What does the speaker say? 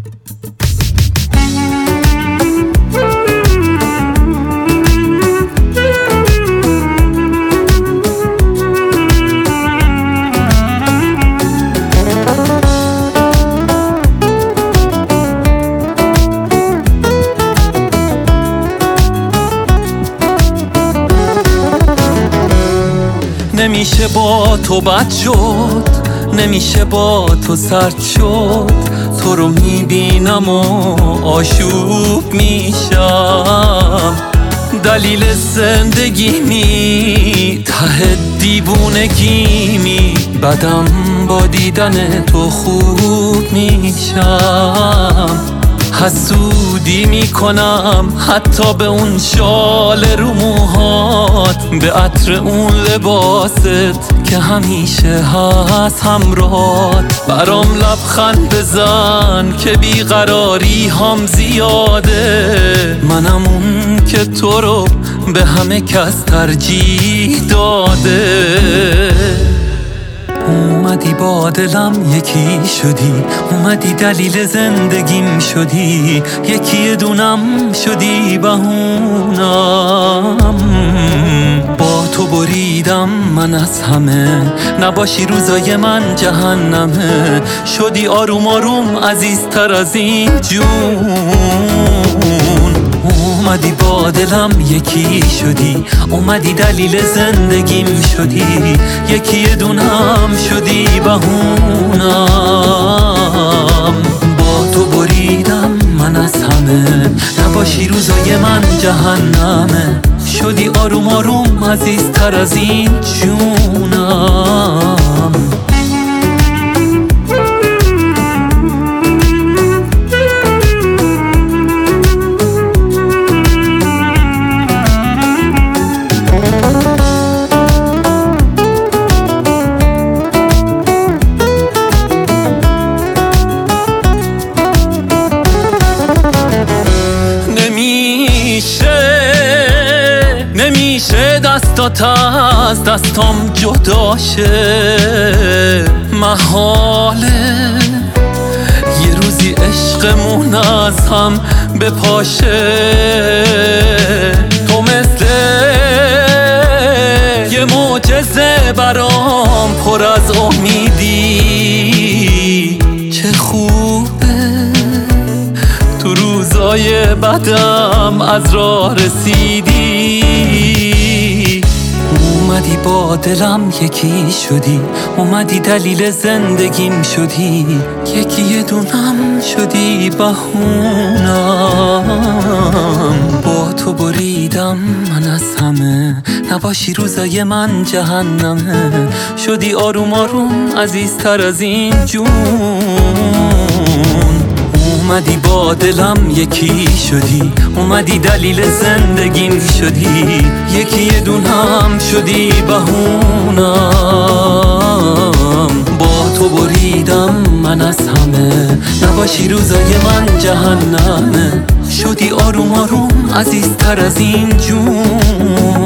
نمیشه با تو بد شد، نمیشه با تو سرد شد، تو رو میبینم و آشوب میشم. دلیل زندگیمی ته دیوونگیمی، بدم با دیدن تو خوب میشم. حسودی میکنم حتی به اون شال رو موهات، به عطر اون لباست که همیشه هست همراهات. برام لبخند بزن که بیقراری هم زیاده، منم اون که تو رو به همه کس ترجیح داده. اومدی با دلم یکی شدی، اومدی دلیل زندگیم شدی، یکی دونم شدی بهونم. با تو بریدم من از همه، نباشی روزای من جهنمه. شدی آروم آروم عزیزتر از این جون. اومدی با دلم یکی شدی، اومدی دلیل زندگیم شدی، یکی دونم شدی بهونم. با تو بریدم من از همه، نباشی روزای من جهنمه. شدی آروم آروم عزیزتر از این جونم. نمیشه دستات از دستام جدا شه، محاله یه روزی عشقمون از هم بپاشه. تو مثل یه معجزه برام پر از امیدی، چه خوبه تو روزای بدم از راه رسیدی. اومدی با دلم یکی شدی، اومدی دلیل زندگیم شدی، یکی دونم شدی بهونم. با تو بریدم من از همه، نباشی روزای من جهنمه. شدی آروم آروم عزیزتر از این جون. اومدی با دلم یکی شدی، اومدی دلیل زندگیم شدی، یکی دونم شدی بهونم. با تو بریدم من از همه، نباشی روزای من جهنمه. شدی آروم آروم عزیزتر از این جون.